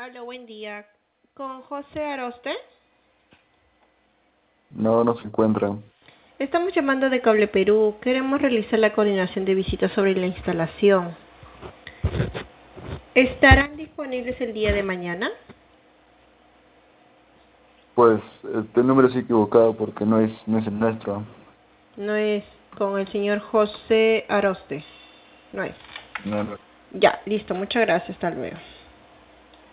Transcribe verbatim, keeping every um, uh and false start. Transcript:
Hola, buen día. ¿Con José Aroste? No, no se encuentra. Estamos llamando de Cable Perú. Queremos realizar la coordinación de visitas sobre la instalación. ¿Estarán disponibles el día de mañana? Pues este número es equivocado porque no es, no es el nuestro. No es con el señor José Aroste. No es. No, no. Ya, listo. Muchas gracias. Hasta luego.